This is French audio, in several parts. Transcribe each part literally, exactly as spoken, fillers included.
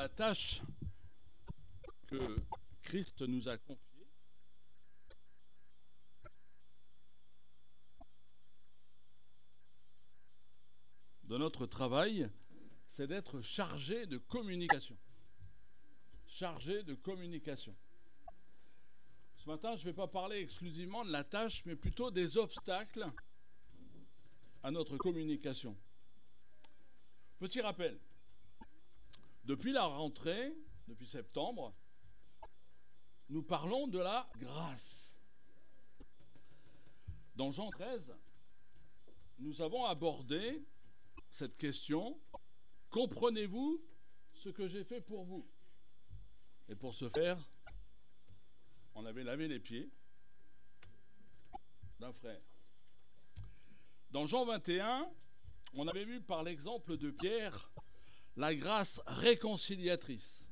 la tâche que Christ nous a confiée, de notre travail, c'est d'être chargé de communication. Chargé de communication. Ce matin, je ne vais pas parler exclusivement de la tâche, mais plutôt des obstacles à notre communication. Petit rappel, depuis la rentrée, depuis septembre, nous parlons de la grâce. Dans Jean treize, nous avons abordé cette question, comprenez-vous ce que j'ai fait pour vous? Et pour ce faire, on avait lavé les pieds d'un frère. Dans Jean vingt et un, on avait vu par l'exemple de Pierre la grâce réconciliatrice.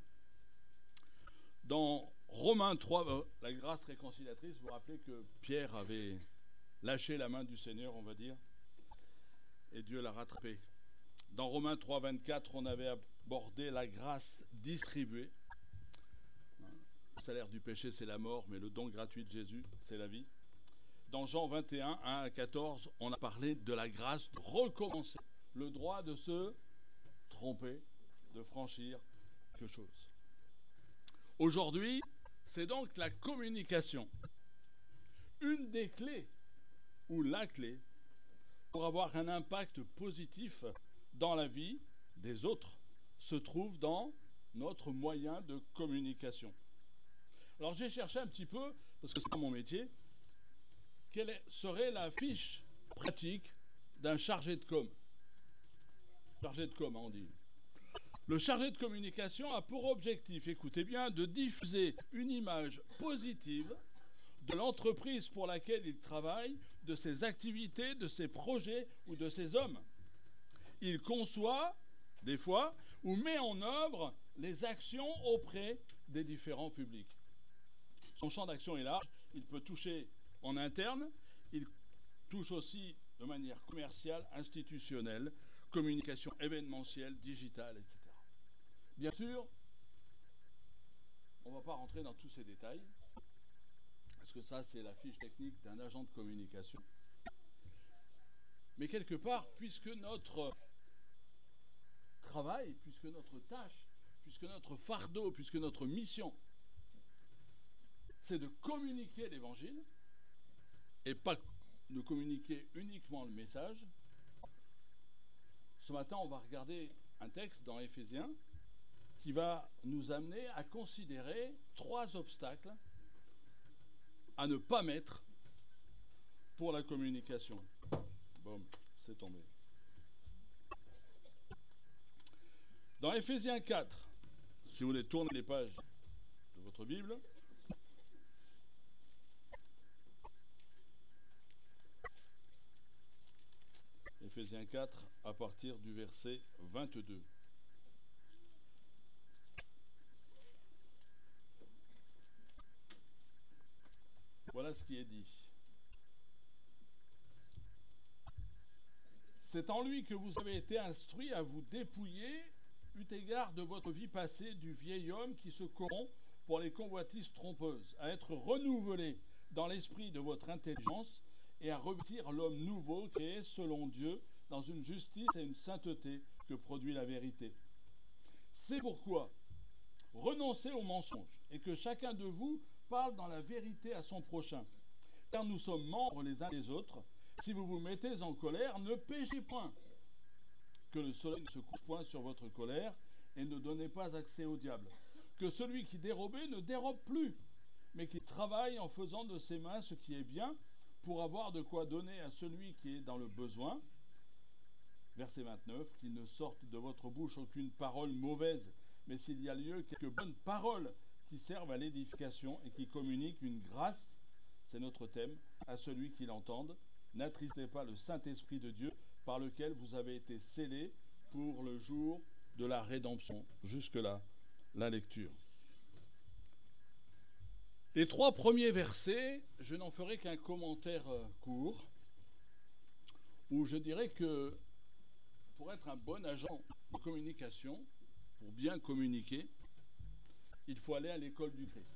Dans Romains trois, euh, la grâce réconciliatrice, vous vous rappelez que Pierre avait lâché la main du Seigneur, on va dire, et Dieu l'a rattrapé. Dans Romains trois, vingt-quatre, on avait abordé la grâce distribuée. Le salaire du péché, c'est la mort, mais le don gratuit de Jésus, c'est la vie. Dans Jean vingt et un, un à quatorze, on a parlé de la grâce de recommencer, le droit de se tromper, de franchir quelque chose. Aujourd'hui, c'est donc la communication. Une des clés, ou la clé, pour avoir un impact positif dans la vie des autres, se trouve dans notre moyen de communication. Alors j'ai cherché un petit peu, parce que c'est pas mon métier, quelle serait la fiche pratique d'un chargé de com. Chargé de com, hein, on dit. Le chargé de communication a pour objectif, écoutez bien, de diffuser une image positive de l'entreprise pour laquelle il travaille, de ses activités, de ses projets ou de ses hommes. Il conçoit, des fois, ou met en œuvre les actions auprès des différents publics. Son champ d'action est large, il peut toucher en interne, il touche aussi de manière commerciale, institutionnelle, communication événementielle, digitale, et cetera. Bien sûr, on ne va pas rentrer dans tous ces détails, parce que ça, c'est la fiche technique d'un agent de communication. Mais quelque part, puisque notre travail, puisque notre tâche, puisque notre fardeau, puisque notre mission, c'est de communiquer l'Évangile, et pas de communiquer uniquement le message, ce matin, on va regarder un texte dans Éphésiens qui va nous amener à considérer trois obstacles à ne pas mettre pour la communication. Bon, c'est tombé. Dans Éphésiens quatre, si vous voulez tourner les pages de votre Bible, Éphésiens quatre, à partir du verset vingt-deux. Voilà ce qui est dit. C'est en lui que vous avez été instruits à vous dépouiller, eu égard de votre vie passée, du vieil homme qui se corrompt pour les convoitises trompeuses, à être renouvelé dans l'esprit de votre intelligence et à revêtir l'homme nouveau créé selon Dieu dans une justice et une sainteté que produit la vérité. C'est pourquoi renoncez aux mensonges et que chacun de vous parle dans la vérité à son prochain. Car nous sommes membres les uns des autres. Si vous vous mettez en colère, ne péchez point. Que le soleil ne se couche point sur votre colère et ne donnez pas accès au diable. Que celui qui dérobait ne dérobe plus, mais qui travaille en faisant de ses mains ce qui est bien pour avoir de quoi donner à celui qui est dans le besoin. Verset vingt-neuf, qu'il ne sorte de votre bouche aucune parole mauvaise, mais s'il y a lieu, quelques bonnes paroles qui servent à l'édification et qui communiquent une grâce, c'est notre thème, à celui qui l'entende. N'attristez pas le Saint-Esprit de Dieu par lequel vous avez été scellés pour le jour de la rédemption. Jusque-là, la lecture. Les trois premiers versets, je n'en ferai qu'un commentaire court, où je dirais que pour être un bon agent de communication, pour bien communiquer, il faut aller à l'école du Christ.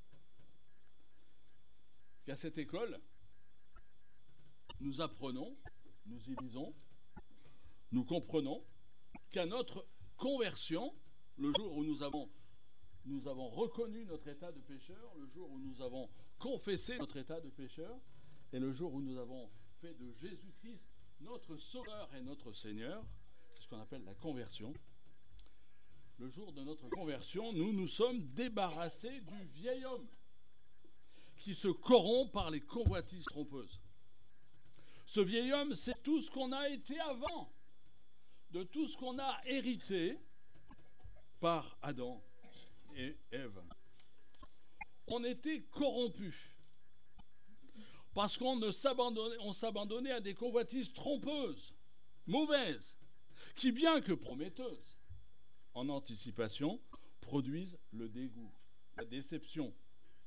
Et à cette école, nous apprenons, nous y lisons, nous comprenons qu'à notre conversion, le jour où nous avons, nous avons reconnu notre état de pécheur, le jour où nous avons confessé notre état de pécheur, et le jour où nous avons fait de Jésus-Christ notre Sauveur et notre Seigneur, c'est ce qu'on appelle la conversion. Le jour de notre conversion, nous nous sommes débarrassés du vieil homme qui se corrompt par les convoitises trompeuses. Ce vieil homme, c'est tout ce qu'on a été avant, de tout ce qu'on a hérité par Adam et Ève. On était corrompus parce qu'on ne s'abandonnait, on s'abandonnait à des convoitises trompeuses, mauvaises, qui, bien que prometteuses, en anticipation, produisent le dégoût, la déception.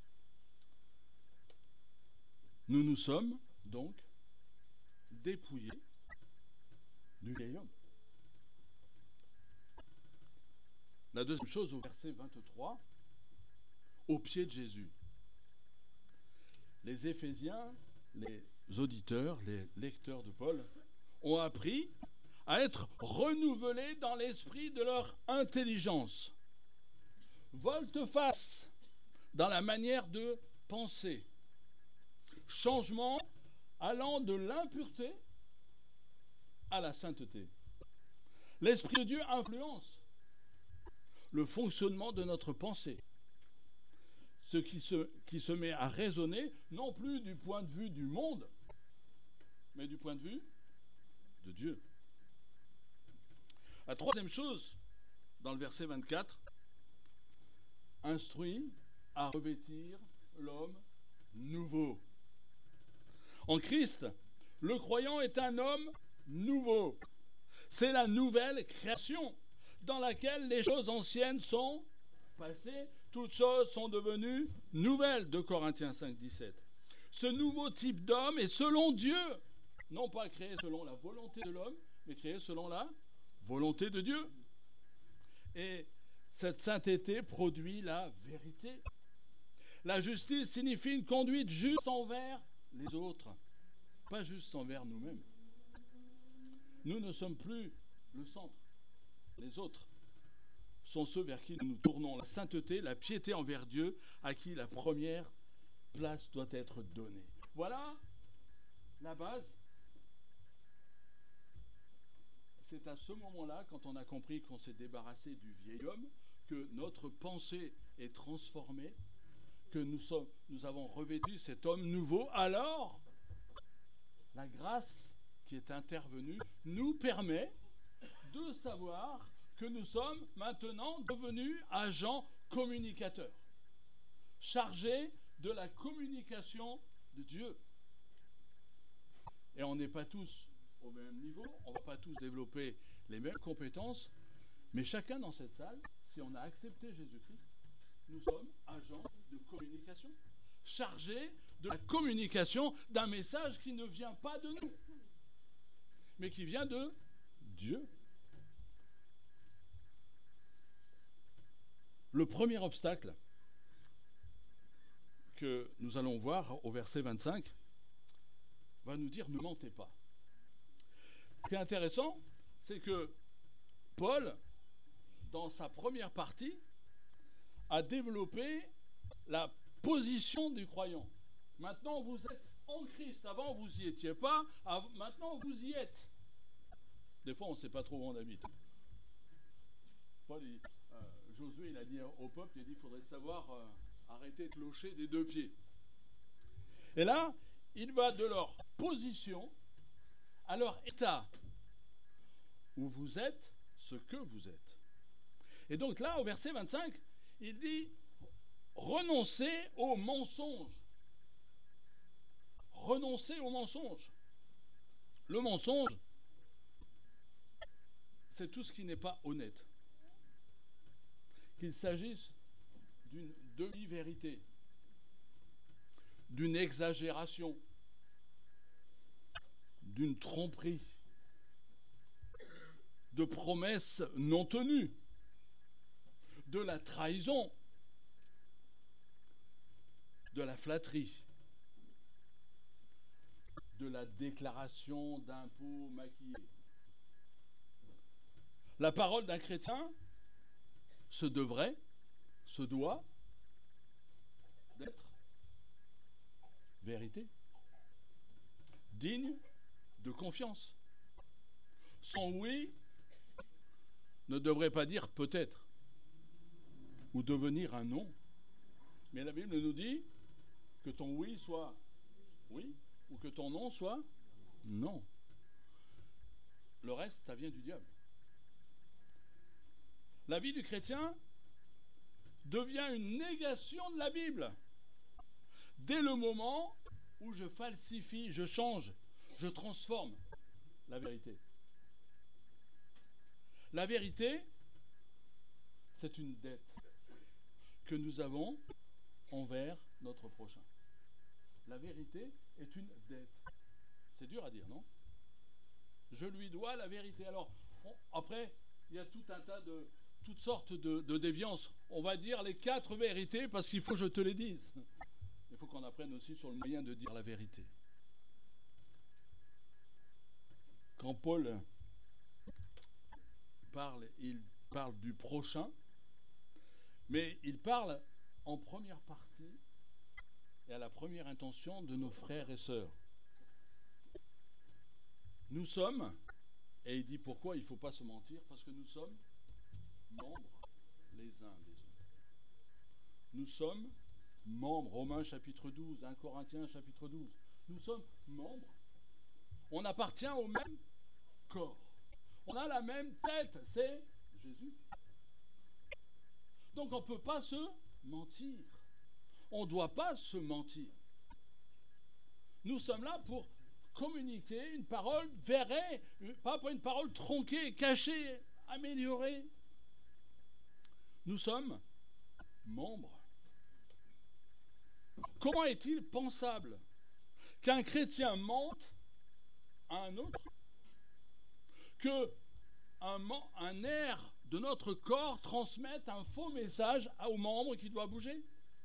Nous nous sommes donc dépouillés du vieil homme. La deuxième chose, au verset vingt-trois, au pied de Jésus. Les Éphésiens, les auditeurs, les lecteurs de Paul, ont appris à être renouvelés dans l'esprit de leur intelligence. Volte-face dans la manière de penser. Changement allant de l'impureté à la sainteté. L'Esprit de Dieu influence le fonctionnement de notre pensée, ce qui se, qui se met à raisonner non plus du point de vue du monde, mais du point de vue de Dieu. La troisième chose, dans le verset vingt-quatre, instruit à revêtir l'homme nouveau. En Christ, le croyant est un homme nouveau. C'est la nouvelle création dans laquelle les choses anciennes sont passées, toutes choses sont devenues nouvelles, de Corinthiens cinq, dix-sept. Ce nouveau type d'homme est selon Dieu, non pas créé selon la volonté de l'homme, mais créé selon la volonté de Dieu. Et cette sainteté produit la vérité. La justice signifie une conduite juste envers les autres, pas juste envers nous-mêmes. Nous ne sommes plus le centre. Les autres sont ceux vers qui nous nous tournons. La sainteté, la piété envers Dieu, à qui la première place doit être donnée. Voilà la base. C'est à ce moment-là, quand on a compris qu'on s'est débarrassé du vieil homme, que notre pensée est transformée, que nous, sommes, nous avons revêtu cet homme nouveau, alors la grâce qui est intervenue nous permet de savoir que nous sommes maintenant devenus agents communicateurs, chargés de la communication de Dieu. Et on n'est pas tous au même niveau, on ne va pas tous développer les mêmes compétences, mais chacun dans cette salle, si on a accepté Jésus-Christ, nous sommes agents de communication, chargés de la communication d'un message qui ne vient pas de nous, mais qui vient de Dieu. Le premier obstacle que nous allons voir au verset vingt-cinq va nous dire « ne mentez pas ». Ce qui est intéressant, c'est que Paul, dans sa première partie, a développé la position du croyant. Maintenant, vous êtes en Christ. Avant, vous n'y étiez pas. Maintenant, vous y êtes. Des fois, on ne sait pas trop où on habite. Paul, il, euh, Josué, il a dit au peuple, il a dit, il faudrait savoir euh, arrêter de clocher des deux pieds. Et là, il va de leur position à leur état, où vous êtes ce que vous êtes. Et donc là, au verset vingt-cinq, il dit, renoncez au mensonge. Renoncez au mensonge. Le mensonge, c'est tout ce qui n'est pas honnête. Qu'il s'agisse d'une demi-vérité, d'une exagération, d'une tromperie, de promesses non tenues, de la trahison, de la flatterie, de la déclaration d'impôts maquillés. La parole d'un chrétien se devrait, se doit d'être vérité, digne de confiance. Son oui ne devrait pas dire peut-être ou devenir un non. Mais la Bible nous dit que ton oui soit oui ou que ton non soit non. Le reste, ça vient du diable. La vie du chrétien devient une négation de la Bible. Dès le moment où je falsifie, je change, je transforme la vérité. La vérité, c'est une dette que nous avons envers notre prochain. La vérité est une dette. C'est dur à dire, non? Je lui dois la vérité. Alors, on, après, il y a tout un tas de, toutes sortes de, de déviances. On va dire les quatre vérités parce qu'il faut que je te les dise. Il faut qu'on apprenne aussi sur le moyen de dire la vérité. Quand Paul parle, il parle du prochain, mais il parle en première partie et à la première intention de nos frères et sœurs. Nous sommes, et il dit pourquoi il ne faut pas se mentir, parce que nous sommes membres les uns des autres. Nous sommes membres, Romains chapitre douze, premier Corinthiens chapitre douze. Nous sommes membres. On appartient au même corps. On a la même tête, c'est Jésus. Donc on ne peut pas se mentir. On ne doit pas se mentir. Nous sommes là pour communiquer une parole vraie, pas pour une parole tronquée, cachée, améliorée. Nous sommes membres. Comment est-il pensable qu'un chrétien mente à un autre, que un, un nerf de notre corps transmette un faux message aux membres qui doivent bouger,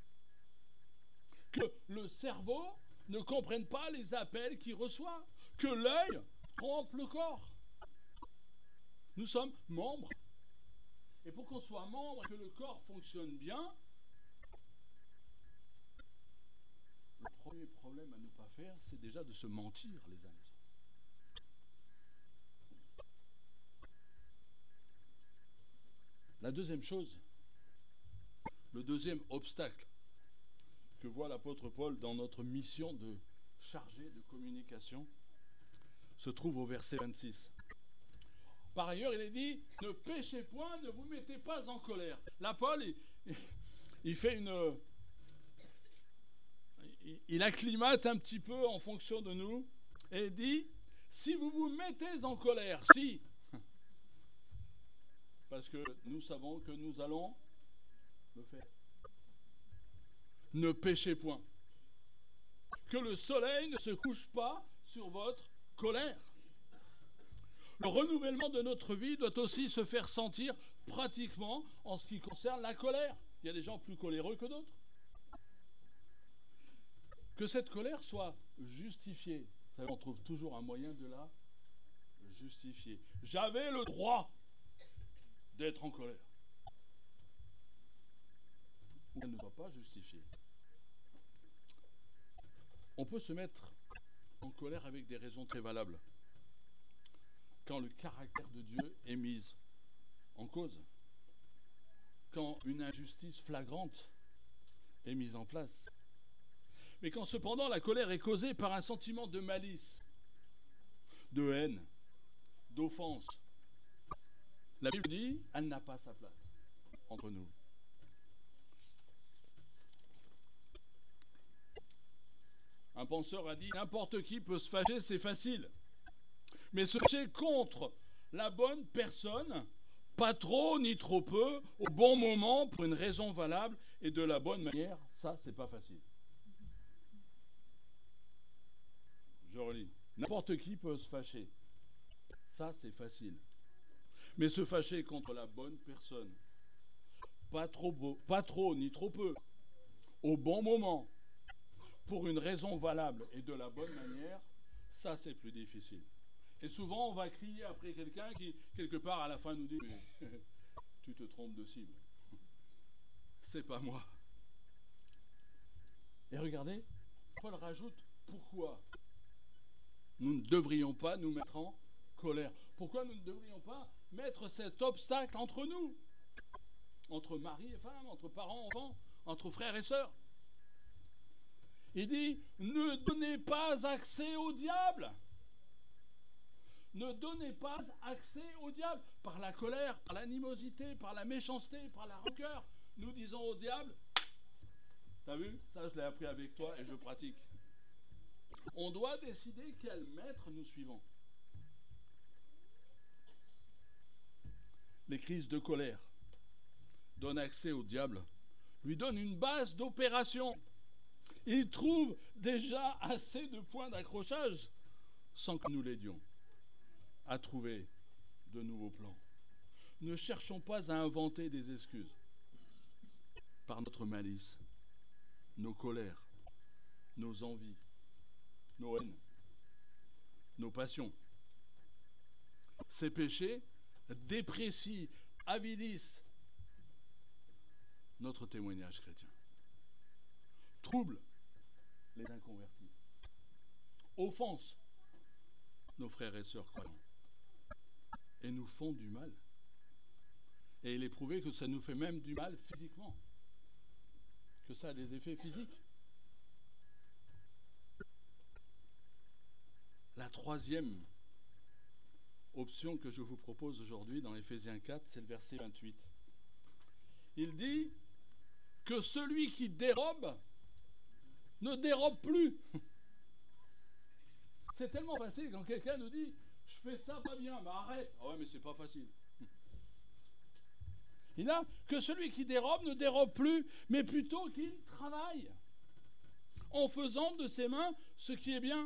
que le cerveau ne comprenne pas les appels qu'il reçoit, que l'œil trompe le corps. Nous sommes membres. Et pour qu'on soit membre et que le corps fonctionne bien, le premier problème à ne pas faire, c'est déjà de se mentir les uns les autres. La deuxième chose, le deuxième obstacle que voit l'apôtre Paul dans notre mission de chargé de communication se trouve au verset vingt-six. Par ailleurs, il est dit, ne péchez point, ne vous mettez pas en colère. Là, Paul, il, il fait une... Il acclimate un petit peu en fonction de nous et il dit, si vous vous mettez en colère, si, parce que nous savons que nous allons le faire. Ne péchez point. Que le soleil ne se couche pas sur votre colère. Le renouvellement de notre vie doit aussi se faire sentir pratiquement en ce qui concerne la colère. Il y a des gens plus coléreux que d'autres. Que cette colère soit justifiée. Vous savez, on trouve toujours un moyen de la justifier. J'avais le droit d'être en colère. Ou qu'elle ne soit pas justifiée. On peut se mettre en colère avec des raisons très valables. Quand le caractère de Dieu est mis en cause. Quand une injustice flagrante est mise en place. Mais quand cependant la colère est causée par un sentiment de malice, de haine, d'offense, la Bible dit, elle n'a pas sa place entre nous. Un penseur a dit, n'importe qui peut se fâcher, c'est facile. Mais se fâcher contre la bonne personne, pas trop ni trop peu, au bon moment, pour une raison valable et de la bonne manière, ça, c'est pas facile. Je relis. N'importe qui peut se fâcher. Ça, c'est facile. Mais se fâcher contre la bonne personne, pas trop beau, pas trop ni trop peu, au bon moment, pour une raison valable et de la bonne manière, ça c'est plus difficile. Et souvent on va crier après quelqu'un qui, quelque part à la fin nous dit « tu te trompes de cible, c'est pas moi ». Et regardez, Paul rajoute « pourquoi nous ne devrions pas nous mettre en colère ?» Pourquoi nous ne devrions pas mettre cet obstacle entre nous, entre mari et femme, entre parents, enfants, entre frères et sœurs? Il dit, ne donnez pas accès au diable. Ne donnez pas accès au diable par la colère, par l'animosité, par la méchanceté, par la rancœur. Nous disons au diable, t'as vu, ça je l'ai appris avec toi et je pratique. On doit décider quel maître nous suivons. Les crises de colère donnent accès au diable, lui donnent une base d'opération. Il trouve déjà assez de points d'accrochage sans que nous l'aidions à trouver de nouveaux plans. Ne cherchons pas à inventer des excuses par notre malice, nos colères, nos envies, nos haines, nos passions. Ces péchés déprécient, avilissent notre témoignage chrétien, troublent les inconvertis, offensent nos frères et sœurs croyants et nous font du mal. Et il est prouvé que ça nous fait même du mal physiquement, que ça a des effets physiques. La troisième option que je vous propose aujourd'hui dans Éphésiens quatre, c'est le verset vingt-huit. Il dit que celui qui dérobe ne dérobe plus. C'est tellement facile quand quelqu'un nous dit « je fais ça pas bien, mais arrête ». Ah ouais, mais c'est pas facile. Il a que celui qui dérobe ne dérobe plus, mais plutôt qu'il travaille en faisant de ses mains ce qui est bien.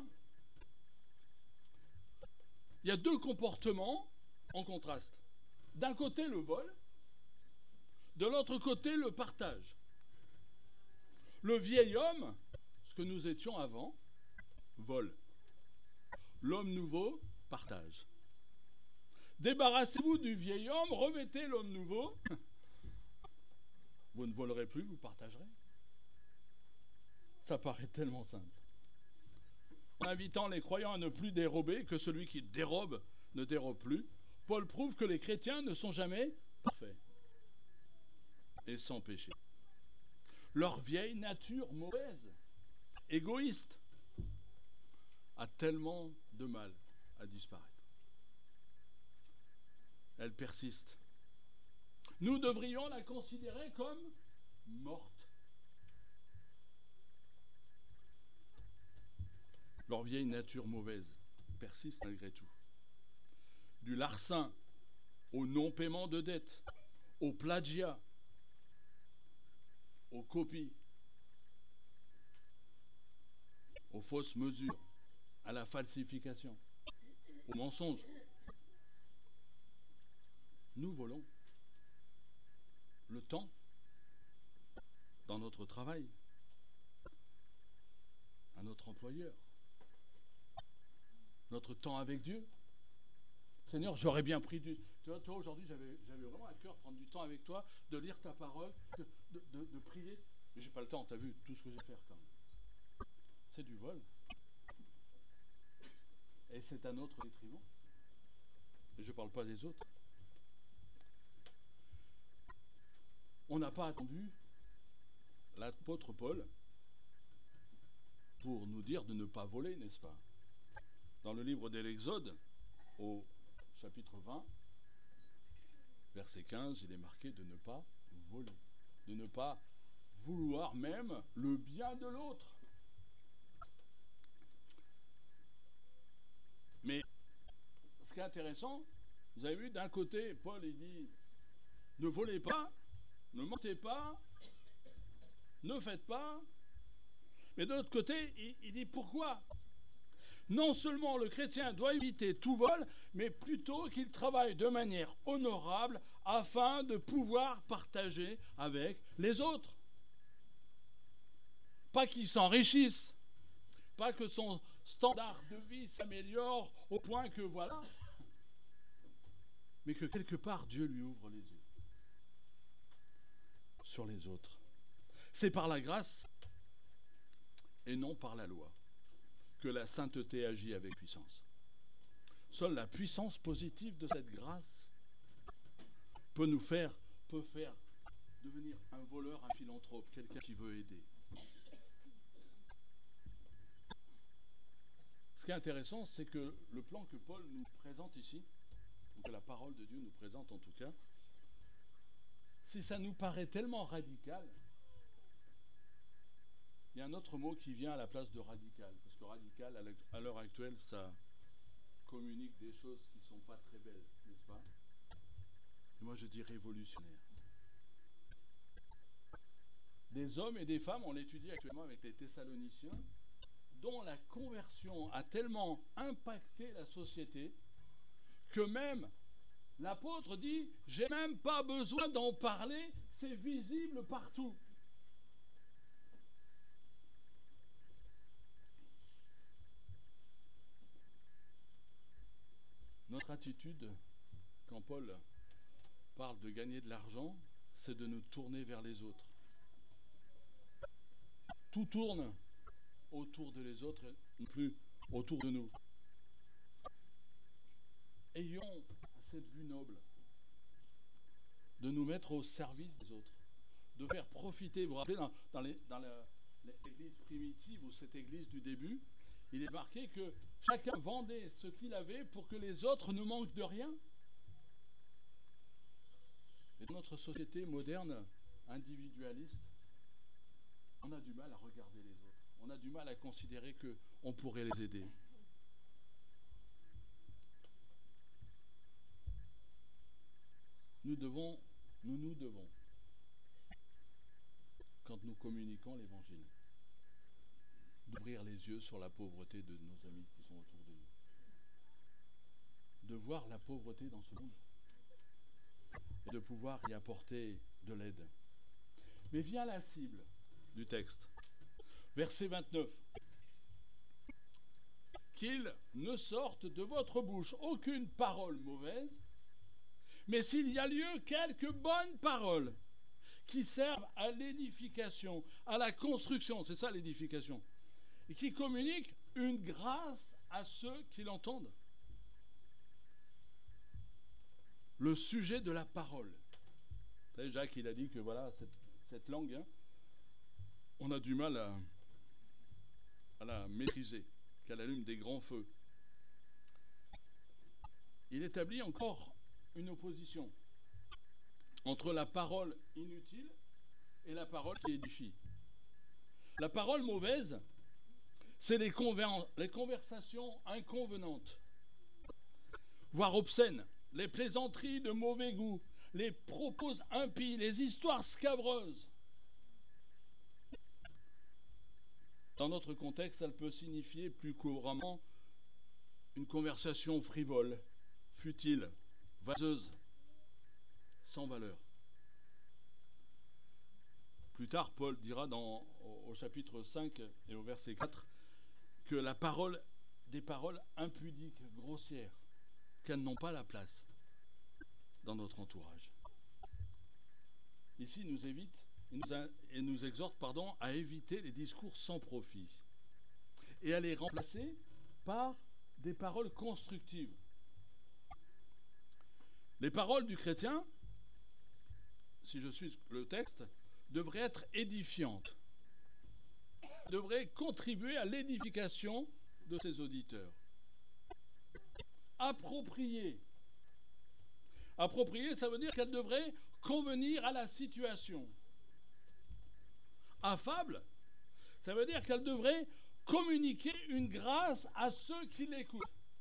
Il y a deux comportements en contraste. D'un côté, le vol, de l'autre côté, le partage. Le vieil homme, ce que nous étions avant, vole. L'homme nouveau, partage. Débarrassez-vous du vieil homme, revêtez l'homme nouveau. Vous ne volerez plus, vous partagerez. Ça paraît tellement simple. En invitant les croyants à ne plus dérober, que celui qui dérobe ne dérobe plus, Paul prouve que les chrétiens ne sont jamais parfaits et sans péché. Leur vieille nature mauvaise, égoïste, a tellement de mal à disparaître. Elle persiste. Nous devrions la considérer comme morte. Leur vieille nature mauvaise persiste malgré tout. Du larcin au non-paiement de dettes, au plagiat, aux copies, aux fausses mesures, à la falsification, au mensonge. Nous volons le temps dans notre travail, à notre employeur, notre temps avec Dieu. Seigneur, j'aurais bien pris du... Tu vois, toi, aujourd'hui, j'avais, j'avais vraiment à cœur de prendre du temps avec toi, de lire ta parole, de, de, de, de prier. Mais j'ai pas le temps, t'as vu tout ce que j'ai à faire quand même. C'est du vol. Et c'est à notre détriment. Et je ne parle pas des autres. On n'a pas attendu l'apôtre Paul pour nous dire de ne pas voler, n'est-ce pas? Dans le livre de l'Exode, au chapitre vingt, verset quinze, il est marqué de ne pas voler, de ne pas vouloir même le bien de l'autre. Mais ce qui est intéressant, vous avez vu, d'un côté, Paul il dit ne volez pas, ne mentez pas, ne faites pas. Mais de l'autre côté, il, il dit pourquoi? non seulement le chrétien doit éviter tout vol, mais plutôt qu'il travaille de manière honorable afin de pouvoir partager avec les autres. Pas qu'il s'enrichisse, pas que son standard de vie s'améliore au point que voilà, mais que quelque part Dieu lui ouvre les yeux sur les autres. C'est par la grâce et non par la loi que la sainteté agit avec puissance. Seule la puissance positive de cette grâce peut nous faire, peut faire devenir un voleur, un philanthrope, quelqu'un qui veut aider. Ce qui est intéressant, c'est que le plan que Paul nous présente ici, ou que la parole de Dieu nous présente en tout cas, si ça nous paraît tellement radical, il y a un autre mot qui vient à la place de radical, parce que radical, à l'heure actuelle, ça communique des choses qui ne sont pas très belles, n'est-ce pas? Et moi, je dis révolutionnaire. Des hommes et des femmes, on l'étudie actuellement avec les Thessaloniciens, dont la conversion a tellement impacté la société que même l'apôtre dit « j'ai même pas besoin d'en parler, c'est visible partout ». Notre attitude, quand Paul parle de gagner de l'argent, c'est de nous tourner vers les autres. Tout tourne autour de les autres, non plus autour de nous. Ayons cette vue noble de nous mettre au service des autres, de faire profiter, vous vous rappelez, dans, dans, les, dans la, l'église primitive ou cette église du début, il est marqué que chacun vendait ce qu'il avait pour que les autres ne manquent de rien. Et dans notre société moderne, individualiste, on a du mal à regarder les autres. On a du mal à considérer qu'on pourrait les aider. Nous devons, nous nous devons, quand nous communiquons l'évangile, d'ouvrir les yeux sur la pauvreté de nos amis qui sont autour de nous. De voir la pauvreté dans ce monde et de pouvoir y apporter de l'aide. Mais vient la cible du texte. Verset vingt-neuf. Qu'il ne sorte de votre bouche aucune parole mauvaise, mais s'il y a lieu, quelques bonnes paroles qui servent à l'édification, à la construction, c'est ça l'édification, et qui communiquent une grâce à ceux qui l'entendent. Le sujet de la parole. Vous savez, Jacques, il a dit que voilà, cette, cette langue, hein, on a du mal à, à la maîtriser, qu'elle allume des grands feux. Il établit encore une opposition entre la parole inutile et la parole qui édifie. La parole mauvaise, c'est les, conver- les conversations inconvenantes, voire obscènes, les plaisanteries de mauvais goût, les propos impies, les histoires scabreuses. Dans notre contexte, elle peut signifier plus couramment une conversation frivole, futile, vaseuse, sans valeur. Plus tard, Paul dira dans, au, au chapitre cinq et au verset quatre que la parole, des paroles impudiques, grossières, qu'elles n'ont pas la place dans notre entourage. Ici, il nous évite, il nous, a, il nous exhorte pardon, à éviter les discours sans profit et à les remplacer par des paroles constructives. Les paroles du chrétien, si je suis le texte, devraient être édifiantes, devraient contribuer à l'édification de ses auditeurs. Appropriées. Appropriées, ça veut dire qu'elles devraient convenir à la situation. Affable, ça veut dire qu'elles devraient communiquer une grâce à ceux qui l'écoutent.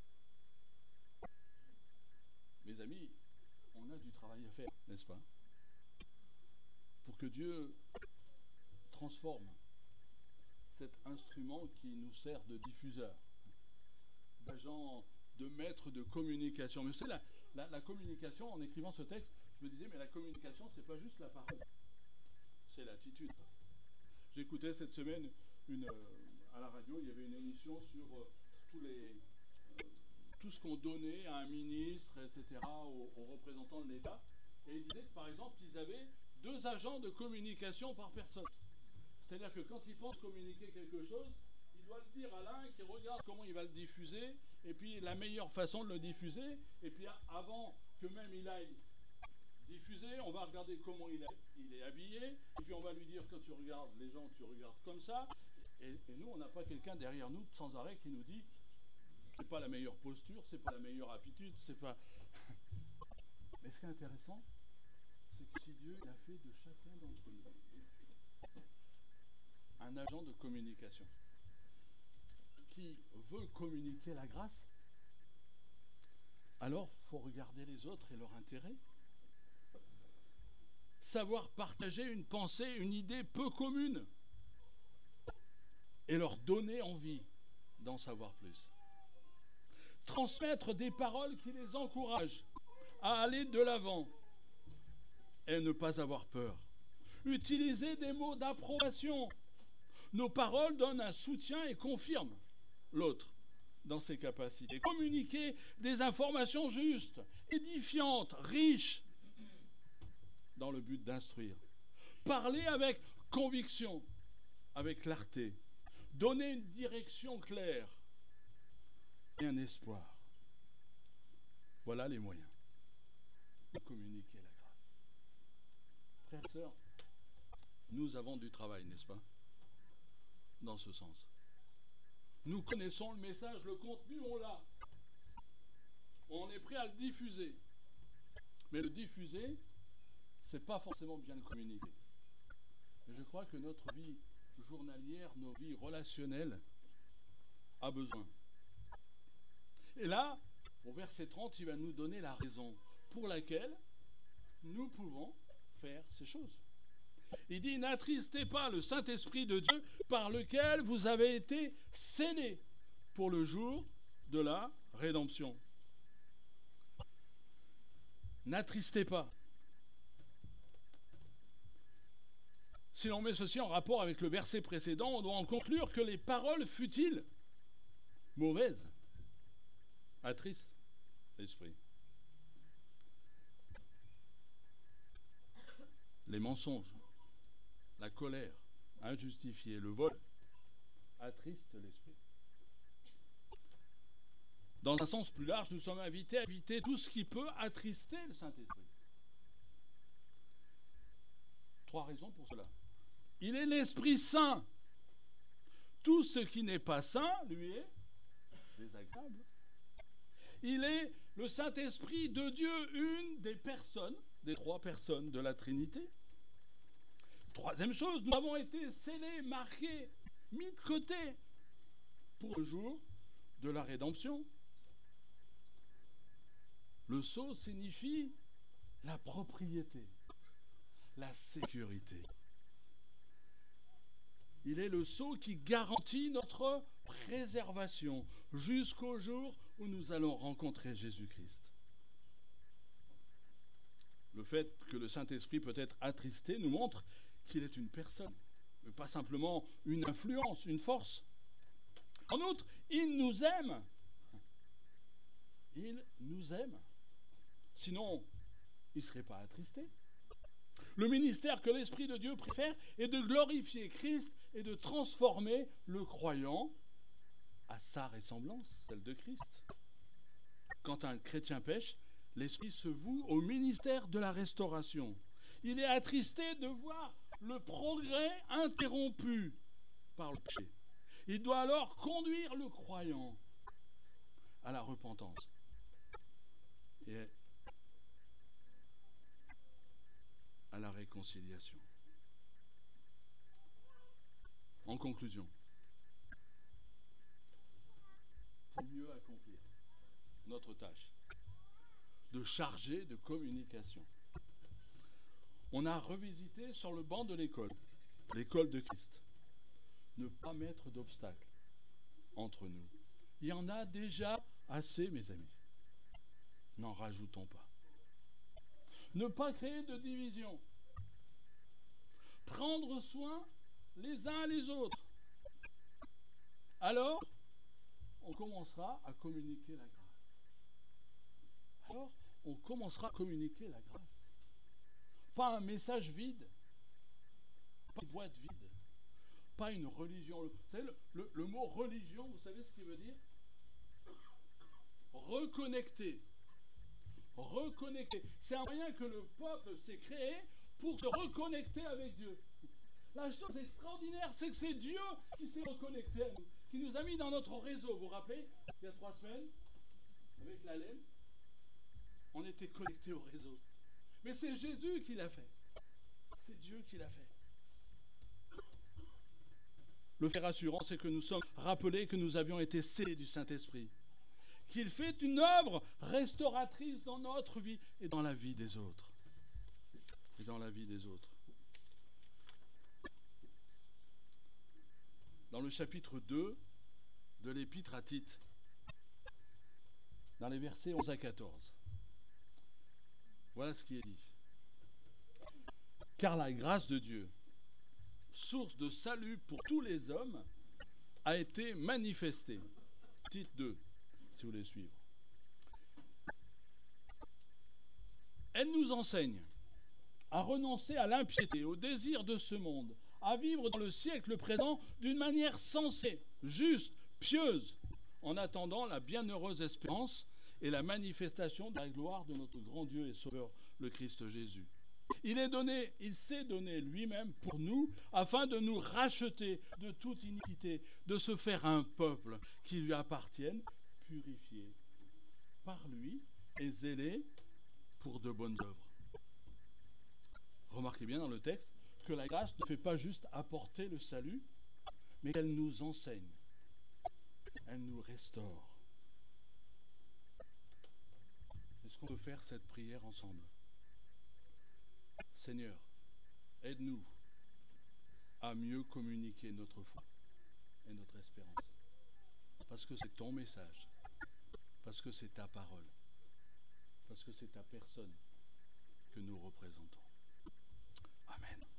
Mes amis, on a du travail à faire, n'est-ce pas? Pour que Dieu transforme cet instrument qui nous sert de diffuseur d'agent, de maître de communication. Mais vous savez, la, la, la communication, en écrivant ce texte, je me disais, mais la communication, c'est pas juste la parole, c'est l'attitude. J'écoutais cette semaine une, euh, à la radio, il y avait une émission sur euh, tous les, euh, tout ce qu'on donnait à un ministre, et cetera, aux, aux représentants de l'État. Et ils disaient que, par exemple, ils avaient deux agents de communication par personne. C'est-à-dire que quand ils pensent communiquer quelque chose, il doit le dire à l'un qui regarde comment il va le diffuser, et puis la meilleure façon de le diffuser, et puis avant que même il aille diffuser, on va regarder comment il est, il est habillé, et puis on va lui dire, quand tu regardes les gens, tu regardes comme ça, et, et nous, on n'a pas quelqu'un derrière nous sans arrêt qui nous dit, c'est pas la meilleure posture, c'est pas la meilleure aptitude, c'est pas... Mais ce qui est intéressant, c'est que si Dieu a fait de chacun d'entre nous un agent de communication qui veut communiquer la grâce, alors il faut regarder les autres et leur intérêt. Savoir partager une pensée, une idée peu commune et leur donner envie d'en savoir plus. Transmettre des paroles qui les encouragent à aller de l'avant et ne pas avoir peur. Utiliser des mots d'approbation. Nos paroles donnent un soutien et confirment l'autre dans ses capacités. Communiquer des informations justes, édifiantes, riches, dans le but d'instruire. Parler avec conviction, avec clarté. Donner une direction claire et un espoir. Voilà les moyens de communiquer la grâce. Frères et sœurs, nous avons du travail, n'est-ce pas? Dans ce sens. Nous connaissons le message, le contenu, on l'a. On est prêt à le diffuser. Mais le diffuser, c'est pas forcément bien le communiquer. Et je crois que notre vie journalière, nos vies relationnelles, a besoin. Et là, au verset trente, il va nous donner la raison pour laquelle nous pouvons faire ces choses. Il dit, n'attristez pas le Saint-Esprit de Dieu par lequel vous avez été scellés pour le jour de la rédemption. N'attristez pas. Si l'on met ceci en rapport avec le verset précédent, on doit en conclure que les paroles futiles, mauvaises, attristent l'esprit. Les mensonges, la colère injustifiée, le vol, attristent l'esprit. Dans un sens plus large, nous sommes invités à éviter tout ce qui peut attrister le Saint-Esprit. Trois raisons pour cela. Il est l'Esprit Saint. Tout ce qui n'est pas saint, lui, est désagréable. Il est le Saint-Esprit de Dieu, une des personnes, des trois personnes de la Trinité. Troisième chose, nous avons été scellés, marqués, mis de côté pour le jour de la rédemption. Le sceau signifie la propriété, la sécurité. Il est le sceau qui garantit notre préservation jusqu'au jour où nous allons rencontrer Jésus-Christ. Le fait que le Saint-Esprit peut être attristé nous montre qu'il est une personne, pas simplement une influence, une force. En outre, il nous aime. Il nous aime. Sinon, il ne serait pas attristé. Le ministère que l'Esprit de Dieu préfère est de glorifier Christ et de transformer le croyant à sa ressemblance, celle de Christ. Quand un chrétien pêche, l'Esprit se voue au ministère de la restauration. Il est attristé de voir le progrès interrompu par le péché. Il doit alors conduire le croyant à la repentance et à la réconciliation. En conclusion, pour mieux accomplir notre tâche de chargé de communication, on a revisité sur le banc de l'école, l'école de Christ, ne pas mettre d'obstacles entre nous Il y en a déjà assez, mes amis. N'en rajoutons pas. Ne pas créer de division. Prendre soin les uns les autres. Alors, on commencera à communiquer la grâce. Alors, on commencera à communiquer la grâce. Pas un message vide. Pas une boîte vide. Pas une religion. Vous savez, le, le, le mot religion, vous savez ce qu'il veut dire? Reconnecter. Reconnecter. C'est un moyen que le peuple s'est créé pour se reconnecter avec Dieu. La chose extraordinaire, c'est que c'est Dieu qui s'est reconnecté à nous, qui nous a mis dans notre réseau. Vous vous rappelez, il y a trois semaines, avec la laine, on était connectés au réseau. Mais c'est Jésus qui l'a fait. C'est Dieu qui l'a fait. Le fait rassurant, c'est que nous sommes rappelés que nous avions été scellés du Saint-Esprit, qu'il fait une œuvre restauratrice dans notre vie et dans la vie des autres. Et dans la vie des autres. Dans le chapitre deux de l'épître à Tite, dans les versets onze à quatorze, voilà ce qui est dit. Car la grâce de Dieu, source de salut pour tous les hommes, a été manifestée. Tite deux, si vous voulez suivre. Elle nous enseigne à renoncer à l'impiété, au désir de ce monde, à vivre dans le siècle présent d'une manière sensée, juste, pieuse, en attendant la bienheureuse espérance et la manifestation de la gloire de notre grand Dieu et Sauveur, le Christ Jésus. Il est donné, il s'est donné lui-même pour nous, afin de nous racheter de toute iniquité, de se faire un peuple qui lui appartienne, purifié par lui et zélé pour de bonnes œuvres. Remarquez bien dans le texte que la grâce ne fait pas juste apporter le salut, mais qu'elle nous enseigne, elle nous restaure. Est-ce qu'on peut faire cette prière ensemble? Seigneur, aide-nous à mieux communiquer notre foi et notre espérance. Parce que c'est ton message, parce que c'est ta parole, parce que c'est ta personne que nous représentons. Amen.